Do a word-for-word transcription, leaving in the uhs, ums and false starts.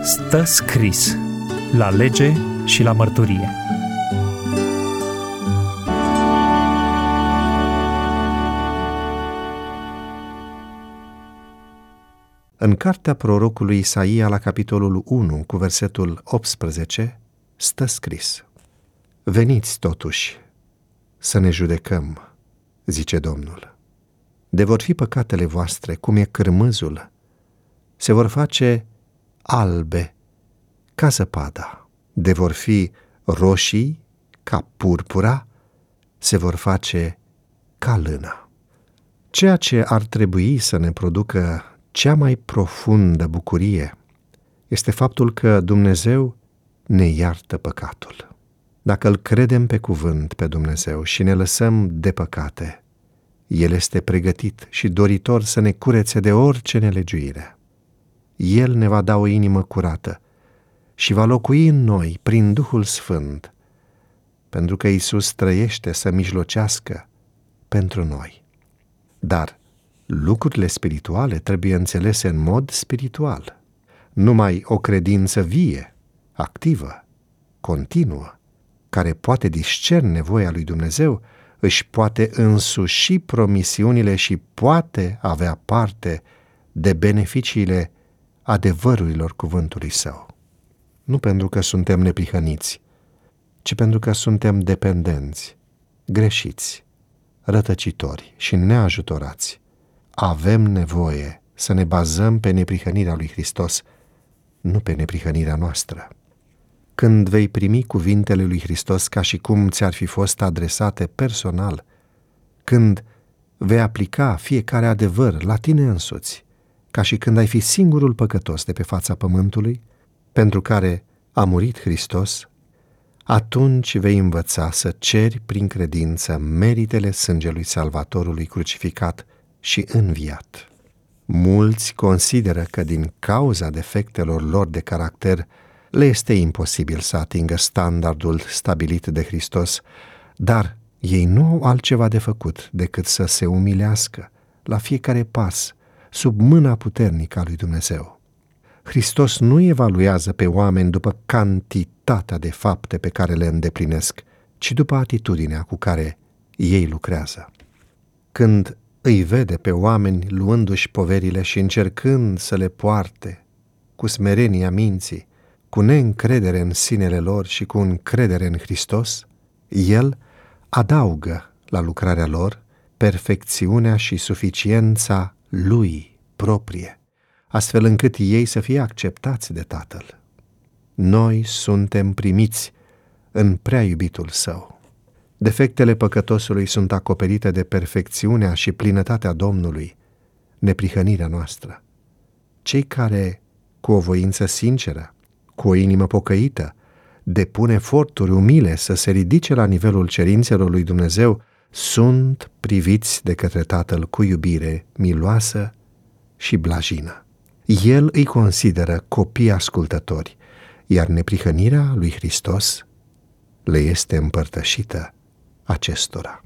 Stă scris la lege și la mărturie. În cartea prorocului Isaia, la capitolul unu, cu versetul optsprezece, stă scris: Veniți totuși să ne judecăm, zice Domnul. De vor fi păcatele voastre, cum e cârmâzul, se vor face albe ca zăpada. De vor fi roșii ca purpura, se vor face ca lână. Ceea ce ar trebui să ne producă cea mai profundă bucurie este faptul că Dumnezeu ne iartă păcatul. Dacă îl credem pe cuvânt pe Dumnezeu și ne lăsăm de păcate, El este pregătit și doritor să ne curețe de orice nelegiuire. El ne va da o inimă curată și va locui în noi prin Duhul Sfânt, pentru că Iisus trăiește să mijlocească pentru noi. Dar lucrurile spirituale trebuie înțelese în mod spiritual. Numai o credință vie, activă, continuă, care poate discerne voia lui Dumnezeu, își poate însuși promisiunile și poate avea parte de beneficiile adevărurilor cuvântului Său. Nu pentru că suntem neprihăniți, ci pentru că suntem dependenți, greșiți, rătăcitori și neajutorați. Avem nevoie să ne bazăm pe neprihănirea lui Hristos, nu pe neprihănirea noastră. Când vei primi cuvintele lui Hristos ca și cum ți-ar fi fost adresate personal, când vei aplica fiecare adevăr la tine însuți, ca și când ai fi singurul păcătos de pe fața pământului, pentru care a murit Hristos, atunci vei învăța să ceri prin credință meritele sângelui Salvatorului crucificat și înviat. Mulți consideră că din cauza defectelor lor de caracter le este imposibil să atingă standardul stabilit de Hristos, dar ei nu au altceva de făcut decât să se umilească la fiecare pas sub mâna puternică a lui Dumnezeu. Hristos nu evaluează pe oameni după cantitatea de fapte pe care le îndeplinesc, ci după atitudinea cu care ei lucrează. Când îi vede pe oameni luându-și poverile și încercând să le poarte cu smerenia minții, cu neîncredere în sinele lor și cu încredere în Hristos, El adaugă la lucrarea lor perfecțiunea și suficiența Lui proprie, astfel încât ei să fie acceptați de Tatăl. Noi suntem primiți în prea iubitul Său. Defectele păcătosului sunt acoperite de perfecțiunea și plinătatea Domnului, neprihănirea noastră. Cei care, cu o voință sinceră, cu o inimă pocăită, depun eforturi umile să se ridice la nivelul cerințelor lui Dumnezeu, sunt priviți de către Tatăl cu iubire miloasă și blajină. El îi consideră copii ascultători, iar neprihănirea lui Hristos le este împărtășită acestora.